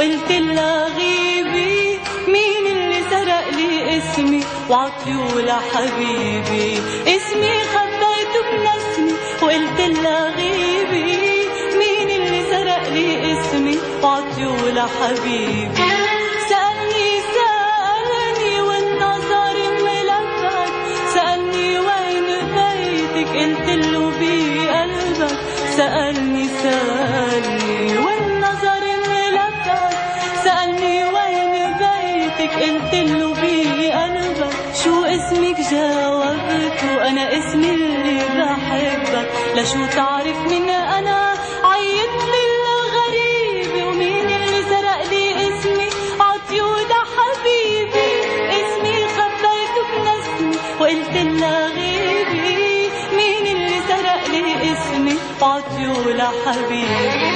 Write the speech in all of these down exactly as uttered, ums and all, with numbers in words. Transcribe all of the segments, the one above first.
وقلت لها غيبي مين اللي سرق لي اسمي وعطيه لحبيبي. اسمي خبيته بنسمي وقلت لها غيبي مين اللي سرق لي اسمي وعطيه لحبيبي. سألني سألني والنظر ملفت، سألني وين بيتك قلت له بقلبك. سألني سألني والنظر ملفت، سألني وين بيتك قلت له بقلبك. شو اسمك جاوبته أنا اسمي اللي بحبك. لشو تعرف من أنا عيط لي الغريبة ومين اللي سرق لي اسمي عطيه لحبيبي. اسمي خبيته بنسمي وقلت لها غيبي مين اللي سرق لي اسمي وعطيه لحبيبي.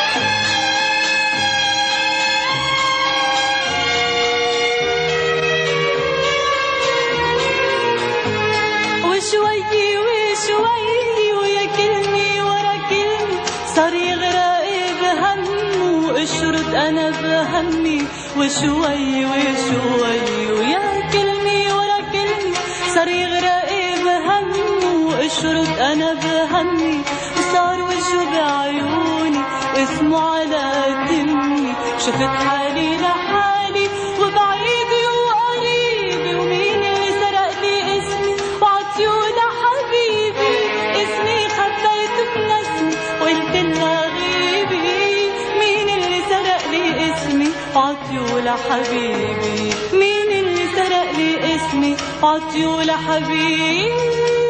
وشوي وشوي ويا كلمة ورا كلمة صار يغرق بهم واشرد أنا بهمي. وشوي وشوي ويا كلمة ورا كلمة صار يغرق بهم واشرد أنا بهمي. وصار وجهه بعيوني واسمه على دمي. شفت حالي لحالي وبعيدي وقريبي ومين اللي سرق لي اسمي وعطيه لحبيبي. اسمي خبيته بنسمي وقلت لها غيبي مين اللي سرق لي اسمي وعطيه لحبيبي. مين اللي سرق لي اسمي وعطيه لحبيبي.